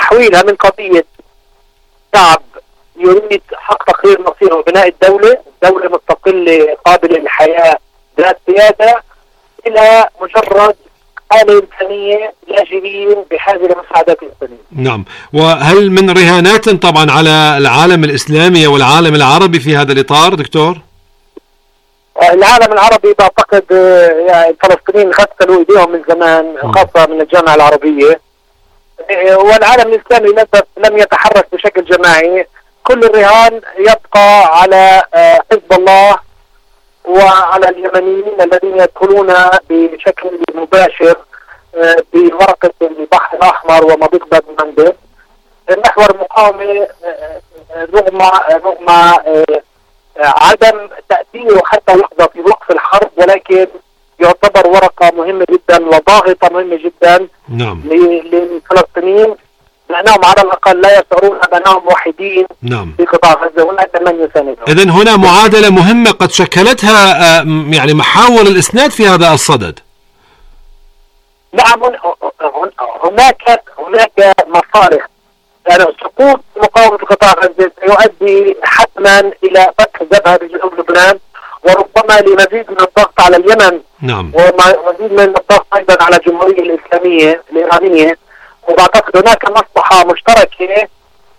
تحويلها من قضية شعب يريد حق تقرير مصيره وبناء الدولة، دولة مستقلة قابلة للحياة ذات سيادة، إلى مجرد حالة إنسانية لاجئين بحاجة لمساعدات إنسانية.
نعم، وهل من رهانات طبعا على العالم الإسلامي والعالم العربي في هذا الإطار دكتور؟
العالم العربي بعتقد يعني الفلسطينيين غسلوا ايديهم من زمان، خاصة من الجامعة العربية، والعالم الإسلامي للأسف لم يتحرك بشكل جماعي. كل الرهان يبقى على حزب الله وعلى اليمنيين الذين يدخلون بشكل مباشر بورقة البحر الأحمر ومضيق باب المندب. محور المقاومة رغم رغم عدم تأثيره حتى لحظة في وقف الحرب، ولكن يعتبر ورقة مهمة جدا وضاغطة مهمة جدا
نعم.
للفلسطينيين، لأنهم على الأقل لا يشعرون بأنهم وحيدين
نعم.
في قطاع غزة، هناك من يساندهم.
إذن هنا معادلة مهمة قد شكلتها يعني محاور الإسناد في هذا الصدد.
نعم، هناك هناك مصالح، يعني سقوط مقاومة قطاع غزة سيؤدي حتما إلى فتح جبهة بجنوب لبنان، وربما لمزيد من الضغط على اليمن.
نعم.
ومزيد من الضغط أيضا على الجمهورية الإسلامية الإيرانية. وبعتقد هناك مصلحة مشتركة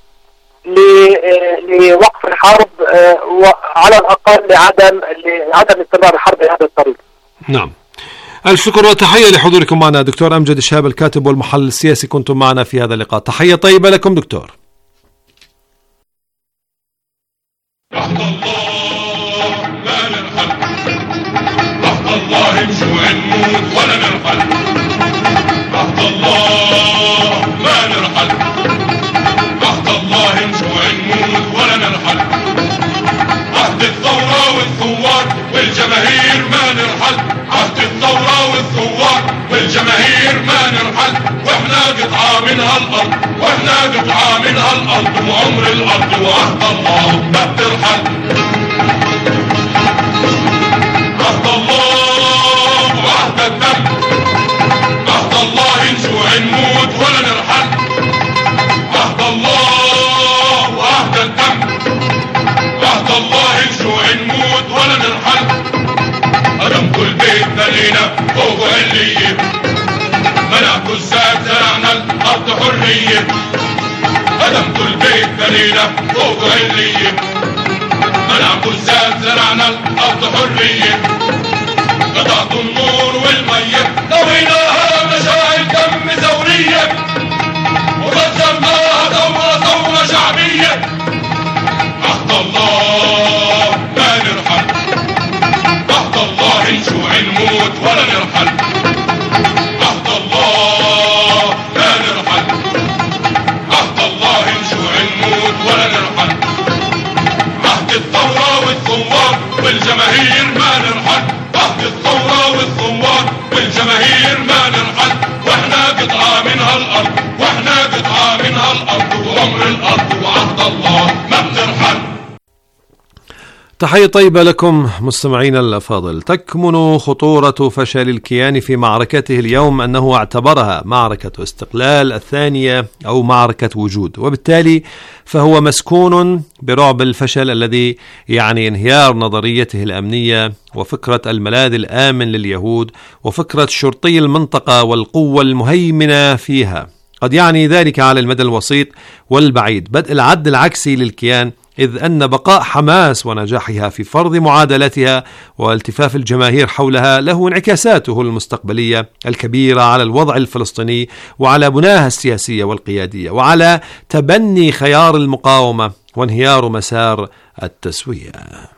لوقف الحرب، وعلى الأقل لعدم لعدم استمرار الحرب بهذا الطريق.
نعم. ألف شكر وتحية لحضوركم معنا دكتور أمجد الشهاب الكاتب والمحلل السياسي، كنتم معنا في هذا اللقاء. تحية طيبة لكم دكتور.
رحمة الله لا نرحل، رحمة الله نجوع نموت ولا نرحل، رحمة الله ما نرحل، رحمة الله نجوع نموت ولا نرحل، عهد الثورة والثوار والجماهير ما نرحل، عهد الثورة والثوار والجماهير ما نرحل، واحنا قطعة من هالأرض، واحنا قطعة من هالأرض، وعمر الأرض وعهد الله ما بترحل، عهد الله وعهد الدم، عهد الله نجوع نموت ولا نرحل، عهد الله وعهد الدم، عهد الله نجوع نموت ولا نرحل، هدم كل بيت بنينا فوق علية، منع كل ساعة زرعنا الأرض حرية، هدم كل بيت بنينا فوق علية، منع كل ساعة زرعنا الأرض حرية، قطعت النور والمية نويناها مشاعل كم ثورية، وفجرناها ثورة ثورة شعبية، عهد الله ما نرحل، عهد الله نجوع نموت ولا نرحل، عهد الله لا نرحل، عهد الله نجوع نموت ولا نرحل، عهد الثورة والثوار والجماهير ما نرحل، عهد الثورة والثوار والجماهير ما نرحل، واحنا قطعة من هالأرض، واحنا قطعة من هالأرض، وعمر الأرض وعهد الله ما بنرحل.
تحية طيبة لكم مستمعينا الأفاضل. تكمن خطورة فشل الكيان في معركته اليوم أنه اعتبرها معركة استقلال الثانية أو معركة وجود، وبالتالي فهو مسكون برعب الفشل الذي يعني انهيار نظريته الأمنية وفكرة الملاذ الآمن لليهود وفكرة شرطي المنطقة والقوة المهيمنة فيها. قد يعني ذلك على المدى الوسيط والبعيد بدء العد العكسي للكيان، إذ أن بقاء حماس ونجاحها في فرض معادلتها والتفاف الجماهير حولها له انعكاساته المستقبلية الكبيرة على الوضع الفلسطيني وعلى بناها السياسية والقيادية وعلى تبني خيار المقاومة وانهيار مسار التسوية.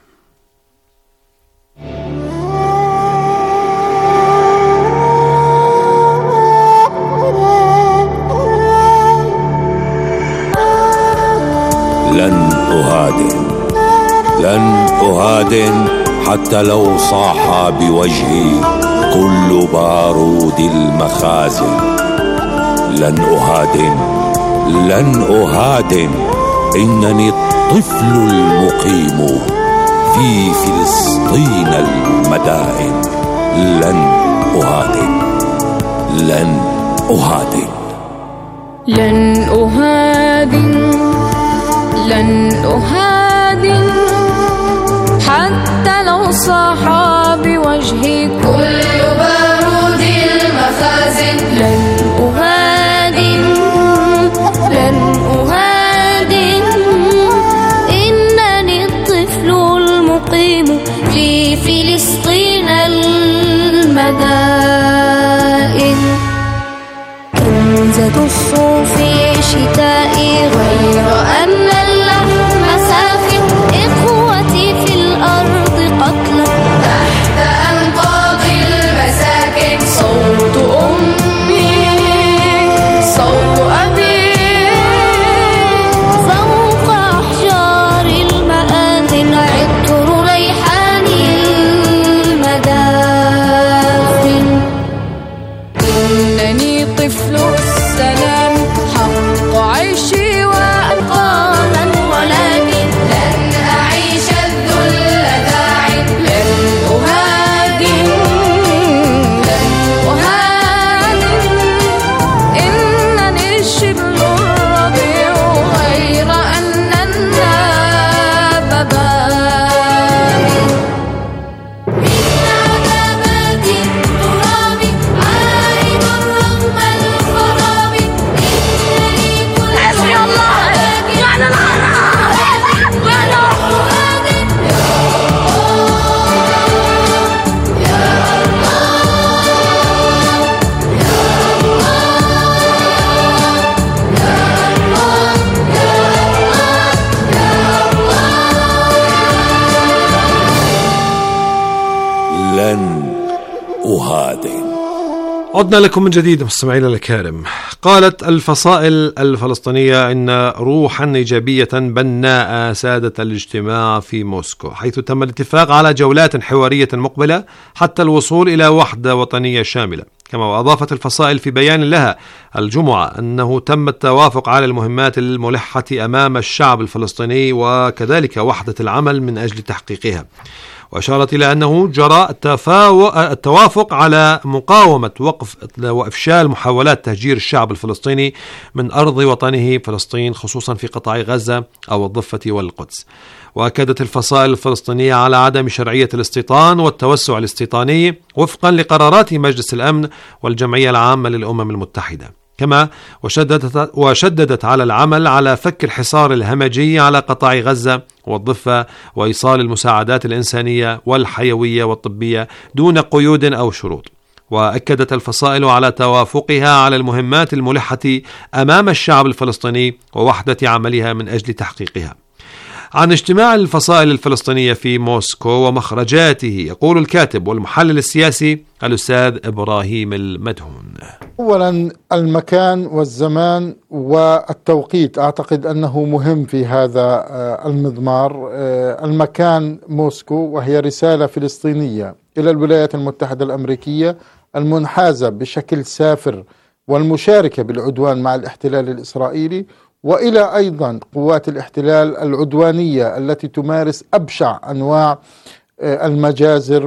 لن أهادن لن أهادن حتى لو صاح بوجهي كل بارود المخازن. لن أهادن لن أهادن إنني الطفل المقيم في فلسطين المدائن. لن أهادن لن أهادن.
لن أهادن لن أهادن حتى لو صاح بوجهي كل بارود المخازن. لن أهادن لن أهادن إنني الطفل المقيم في فلسطين المدائن. كنزة الصوف شتائي غير أن اللحم سافر. إخوتي في الأرض قتلى تحت أنقاض المساكن. صوت أمي صوت أبي فوق أحجار المآذن. عطر ريحان المدافن. إنني طفل السلام حق عيشي وأنقاذا ولكن لن أعيش الذل داعي. لن أهادن لن أهادن إنني الشبل الربيع غير أن الناب بارد. من عذابات التراب عائد رغم الخراب. إنني كل حسبي الله ونعم الوكيل. لن أهادن يا
لن أهادن.
عدنا لكم من جديد مستمعينا الكرام. قالت الفصائل الفلسطينية إن روحا إيجابية بناءة سادت الاجتماع في موسكو، حيث تم الاتفاق على جولات حوارية مقبلة حتى الوصول إلى وحدة وطنية شاملة. كما وأضافت الفصائل في بيان لها الجمعة أنه تم التوافق على المهمات الملحة أمام الشعب الفلسطيني وكذلك وحدة العمل من أجل تحقيقها. وأشارت إلى أنه جرى التوافق على مقاومة وقف وإفشال محاولات تهجير الشعب الفلسطيني من أرض وطنه فلسطين، خصوصا في قطاع غزة أو الضفة والقدس. وأكدت الفصائل الفلسطينية على عدم شرعية الاستيطان والتوسع الاستيطاني وفقا لقرارات مجلس الأمن والجمعية العامة للأمم المتحدة. كما وشددت, وشددت على العمل على فك الحصار الهمجي على قطاع غزة والضفة وإيصال المساعدات الإنسانية والحيوية والطبية دون قيود أو شروط. وأكدت الفصائل على توافقها على المهمات الملحة أمام الشعب الفلسطيني ووحدة عملها من أجل تحقيقها. عن اجتماع الفصائل الفلسطينية في موسكو ومخرجاته يقول الكاتب والمحلل السياسي الأستاذ إبراهيم المدهون.
أولا المكان والزمان والتوقيت أعتقد أنه مهم في هذا المضمار. المكان موسكو وهي رسالة فلسطينية إلى الولايات المتحدة الأمريكية المنحازة بشكل سافر والمشاركة بالعدوان مع الاحتلال الإسرائيلي، وإلى أيضا قوات الاحتلال العدوانية التي تمارس أبشع أنواع المجازر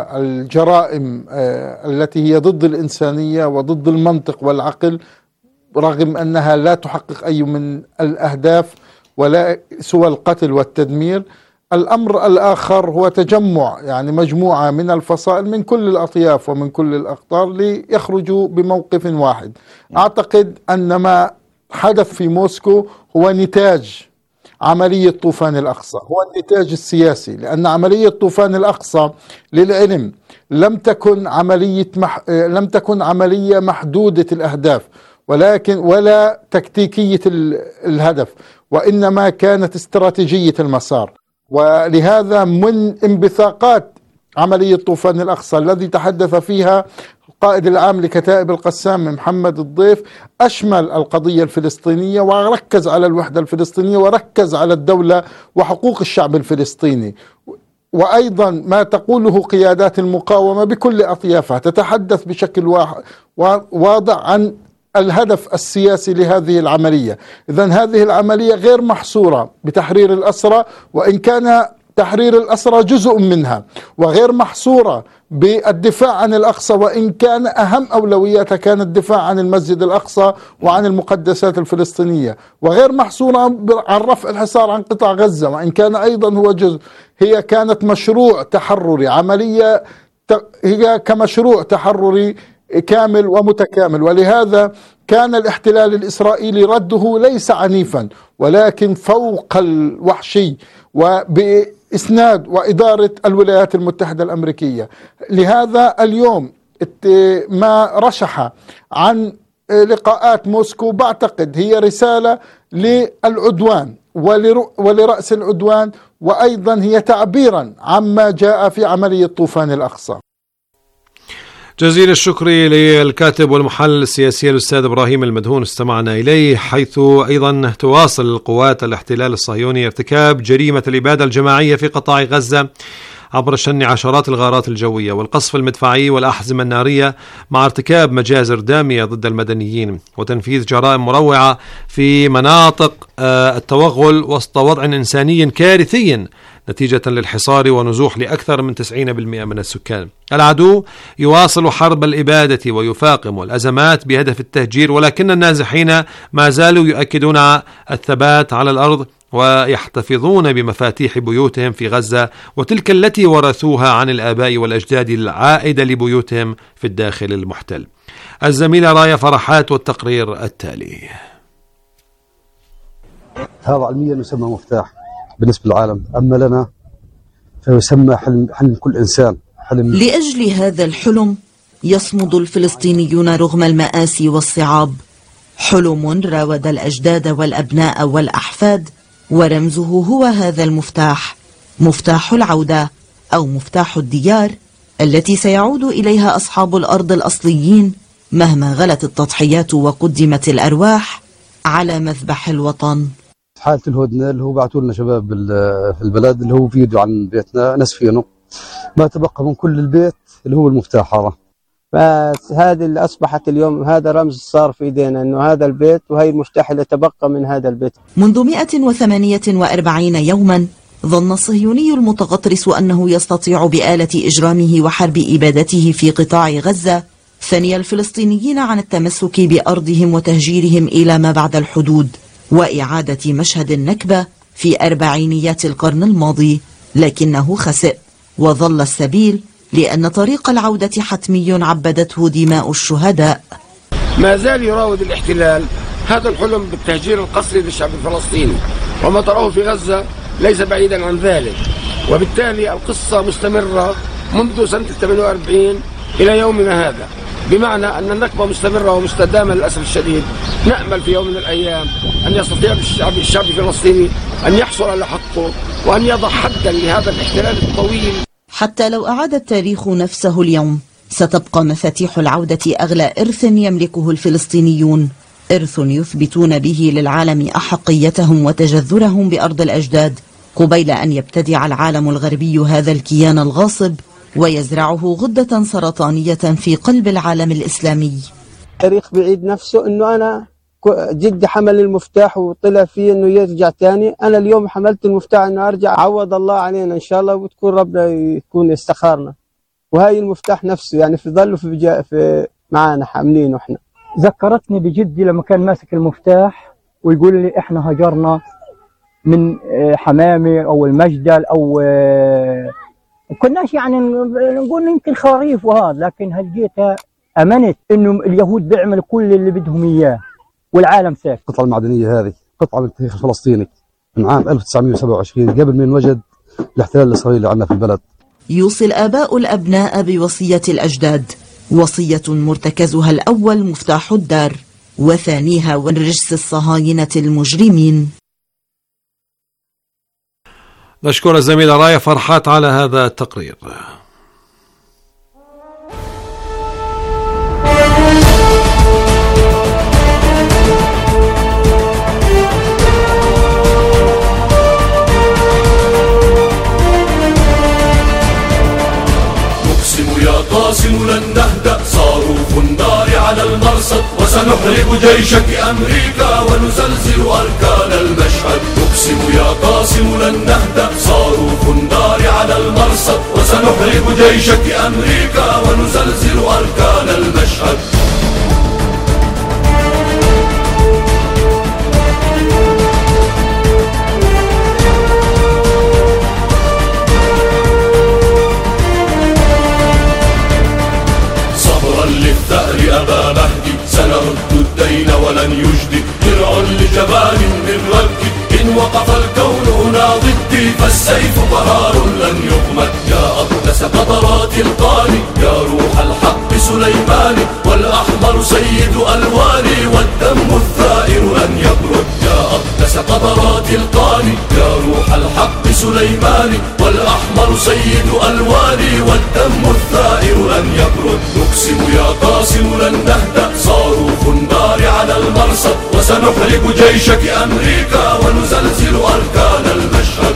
والجرائم التي هي ضد الإنسانية وضد المنطق والعقل، رغم أنها لا تحقق أي من الأهداف ولا سوى القتل والتدمير. الأمر الآخر هو تجمع يعني مجموعة من الفصائل من كل الأطياف ومن كل الأقطار ليخرجوا بموقف واحد. أعتقد أن ما حدث في موسكو هو نتاج عملية طوفان الأقصى، هو النتاج السياسي، لأن عملية طوفان الأقصى للعلم لم تكن عملية مح... لم تكن عملية محدودة الأهداف ولكن ولا تكتيكية الهدف، وإنما كانت استراتيجية المسار. ولهذا من انبثاقات عملية طوفان الأقصى الذي تحدث فيها القائد العام لكتائب القسام محمد الضيف أشمل القضية الفلسطينية وركز على الوحدة الفلسطينية وركز على الدولة وحقوق الشعب الفلسطيني. وأيضا ما تقوله قيادات المقاومة بكل أطيافها تتحدث بشكل واضح عن الهدف السياسي لهذه العملية. إذن هذه العملية غير محصورة بتحرير الأسرى، وإن كان تحرير الأسرى جزء منها، وغير محصورة بالدفاع عن الأقصى، وإن كان أهم أولوياتها كان الدفاع عن المسجد الأقصى وعن المقدسات الفلسطينية، وغير محصورة عن رفع الحصار عن قطاع غزة، وإن كان أيضا هو جزء. هي كانت مشروع تحرري، عملية هي كمشروع تحرري كامل ومتكامل، ولهذا كان الاحتلال الإسرائيلي رده ليس عنيفا ولكن فوق الوحشي، وبإسناد وإدارة الولايات المتحدة الأمريكية. لهذا اليوم ما رشح عن لقاءات موسكو بعتقد هي رسالة للعدوان ولرأس العدوان، وأيضا هي تعبيرا عما جاء في عملية طوفان الأقصى.
جزيل الشكر للكاتب والمحلل السياسي الأستاذ إبراهيم المدهون استمعنا إليه، حيث أيضا تواصل قوات الاحتلال الصهيوني ارتكاب جريمة الإبادة الجماعية في قطاع غزة عبر شن عشرات الغارات الجوية والقصف المدفعي والأحزمة النارية، مع ارتكاب مجازر دامية ضد المدنيين وتنفيذ جرائم مروعة في مناطق التوغل وسط وضع إنساني كارثي نتيجة للحصار ونزوح لأكثر من تسعين بالمئة من السكان. العدو يواصل حرب الإبادة ويفاقم الأزمات بهدف التهجير، ولكن النازحين ما زالوا يؤكدون الثبات على الأرض ويحتفظون بمفاتيح بيوتهم في غزة، وتلك التي ورثوها عن الآباء والأجداد العائدة لبيوتهم في الداخل المحتل. الزميلة راية فرحات والتقرير التالي.
هذا علميا يسمى مفتاح بالنسبة للعالم، أما لنا فيسمى حلم, حلم كل إنسان. حلم
لأجل هذا الحلم يصمد الفلسطينيون رغم المآسي والصعاب، حلم راود الأجداد والأبناء والأحفاد، ورمزه هو هذا المفتاح، مفتاح العودة أو مفتاح الديار التي سيعود إليها أصحاب الأرض الأصليين مهما غلت التضحيات وقدمت الأرواح على مذبح الوطن.
حالة الهدنة اللي هو بعثوا لنا شباب في البلد اللي هو فيديو عن بيتنا نسفينه، ما تبقى من كل البيت اللي هو المفتاح هذا.
بس هذه اللي أصبحت اليوم هذا رمز صار في إيدينا، إنه هذا البيت وهي المفتاح اللي تبقى من هذا البيت.
منذ مئة وثمانية وأربعين يوما ظن الصهيوني المتغطرس أنه يستطيع بآلة إجرامه وحرب إبادته في قطاع غزة ثني الفلسطينيين عن التمسك بأرضهم وتهجيرهم إلى ما بعد الحدود، وإعادة مشهد النكبة في أربعينيات القرن الماضي، لكنه خسئ وظل السبيل لأن طريق العودة حتمي عبدته دماء الشهداء.
ما زال يراود الاحتلال هذا الحلم بالتهجير القسري للشعب الفلسطيني، وما تراه في غزة ليس بعيدا عن ذلك، وبالتالي القصة مستمرة منذ سنة ثمانية وأربعين إلى يومنا هذا، بمعنى أن النكبة مستمرة ومستدامة للأسف الشديد. نأمل في يوم من الأيام أن يستطيع الشعب الشعب الفلسطيني أن يحصل على حقه وأن يضع حدا لهذا الاحتلال الطويل.
حتى لو أعاد التاريخ نفسه اليوم ستبقى مفاتيح العودة أغلى إرث يملكه الفلسطينيون، إرث يثبتون به للعالم أحقيتهم وتجذرهم بأرض الأجداد، قبيل أن يبتدع العالم الغربي هذا الكيان الغاصب ويزرعه غدة سرطانية في قلب العالم الإسلامي.
التاريخ بعيد نفسه، إنه أنا جدي حمل المفتاح وطلع فيه إنه يرجع تاني، أنا اليوم حملت المفتاح إنه أرجع. عوض الله علينا إن شاء الله، وتكون ربنا يكون استخارنا، وهي المفتاح نفسه يعني في ظله في, بجا في معانا حاملينه إحنا.
ذكرتني بجدي لما كان ماسك المفتاح ويقول لي إحنا هجرنا من حمامي أو المجدل أو كناش يعني نقول يمكن خريف وهذا، لكن هلقيتها أمنت إنه اليهود بيعملوا كل اللي بدهم إياه والعالم ساكت.
القطعة المعدنية هذه قطعة من التاريخ الفلسطيني من عام ألف وتسعمئة وسبعة وعشرين قبل من وجد الاحتلال الإسرائيلي عندنا في البلد.
يوصي الآباء الأبناء بوصية الأجداد، وصية مرتكزها الأول مفتاح الدار وثانيها ونرجس الصهاينة المجرمين.
نشكر الزميلة راية فرحات على هذا التقرير.
نقسم يا قاسم لن نهدأ، صاروخ النار على المرصد المرصد وسنحرق جيشك أمريكا ونزلزل أركان المشهد. نقسم يا قاسم لن نهدأ صاروخ النار على المرصد وسنحرق جيشك أمريكا ونزلزل أركان المشهد. للثأر أبا مهدي سنرد الدين ولن يجدي درع لجبان من ربك. إن وقف الكون هنا ضدي فالسيف قرار لن يغمد. يا أقدس قطرات القاني يا روح الحق سليماني والأحمر سيد ألواني والدم الثائر لن يبرد. يا أقدس قطرات القاني يا روح الحق سليماني والأحمر سيد ألواني والدم الثائر لن يبرد. نقسم يا قاسم لن نهدأ صاروخ النار على المرصد وسنحرق جيشك أمريكا ونزلزل أركان المشهد.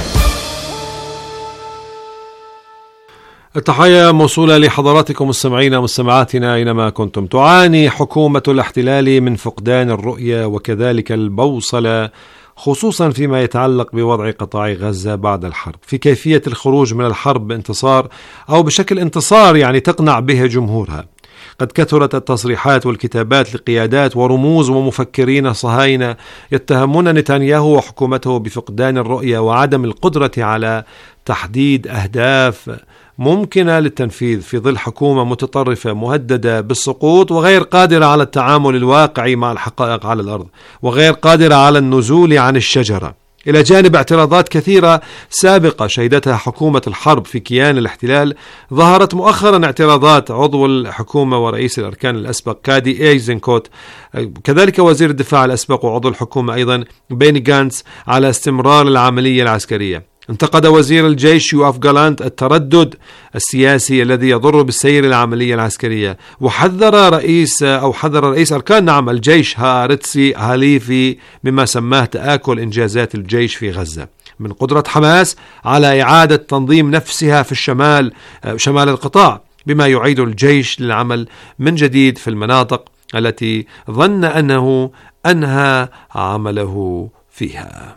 التحية موصولة لحضراتكم مستمعينا مستمعاتنا أينما كنتم. تعاني حكومة الاحتلال من فقدان الرؤية وكذلك البوصلة، خصوصا فيما يتعلق بوضع قطاع غزة بعد الحرب، في كيفية الخروج من الحرب بانتصار أو بشكل انتصار يعني تقنع به جمهورها. قد كثرت التصريحات والكتابات لقيادات ورموز ومفكرين صهاينة يتهمون نتنياهو وحكومته بفقدان الرؤية وعدم القدرة على تحديد أهداف ممكنة للتنفيذ في ظل حكومة متطرفة مهددة بالسقوط وغير قادرة على التعامل الواقعي مع الحقائق على الأرض وغير قادرة على النزول عن الشجرة. إلى جانب اعتراضات كثيرة سابقة شهدتها حكومة الحرب في كيان الاحتلال، ظهرت مؤخرا اعتراضات عضو الحكومة ورئيس الأركان الأسبق كادي ايزنكوت، كذلك وزير الدفاع الأسبق وعضو الحكومة أيضا بيني غانتس، على استمرار العملية العسكرية. انتقد وزير الجيش يوآف جالانت التردد السياسي الذي يضر بالسير العملية العسكرية، وحذر رئيس أو حذر رئيس أركان نعم الجيش هارتسي هاليفي مما سماه تآكل إنجازات الجيش في غزة من قدرة حماس على إعادة تنظيم نفسها في الشمال شمال القطاع، بما يعيد الجيش للعمل من جديد في المناطق التي ظن أنه أنهى عمله فيها.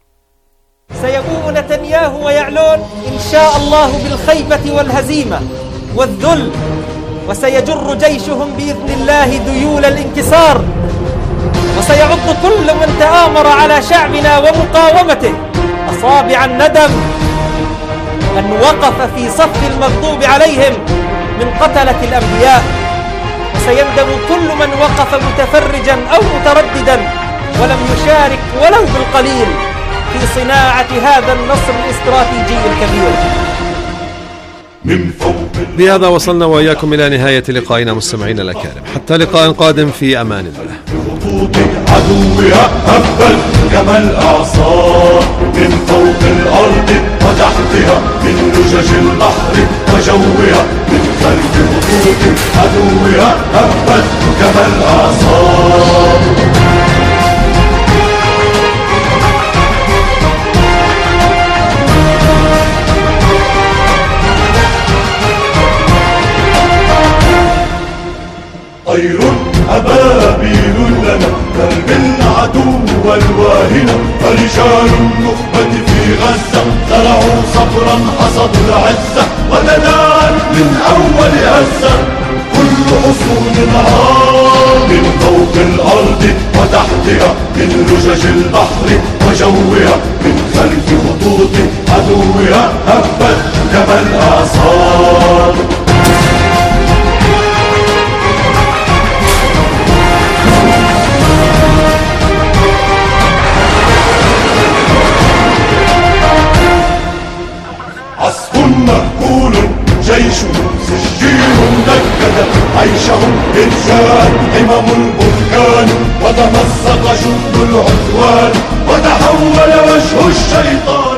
سيقوم نتنياهو ويعلون إن شاء الله بالخيبة والهزيمة والذل، وسيجر جيشهم بإذن الله ذيول الانكسار، وسيعض كل من تآمر على شعبنا ومقاومته أصابع الندم أن وقف في صف المغضوب عليهم من قتلة الأنبياء، وسيندم كل من وقف متفرجا أو مترددا ولم يشارك ولو بالقليل في صناعة هذا النصر الاستراتيجي الكبير.
بهذا وصلنا وإياكم إلى نهاية لقائنا مستمعينا الأكارم، حتى لقاء قادم في أمان الله.
عدوها هبل كما الأعصار من فوق الأرض وتحتها من لجج البحر وجوها من خلف خطوط عدوها هبل كما الأعصار. طير أبابيل لنا درب العدو والواهنة، فرجال النخبة في غزة زرعوا صبرا حصدوا العزة ودناء من أول هزة. كل حصون نهار من فوق الأرض وتحتها من لجج البحر وجوها من خلف خطوط عدوها هبت كما الأعصار. عصف مأكول جيشهم سجين نكد عيشهم إذ جاءت همم البركان وتمزق جند العدوان وتحول وجه الشيطان.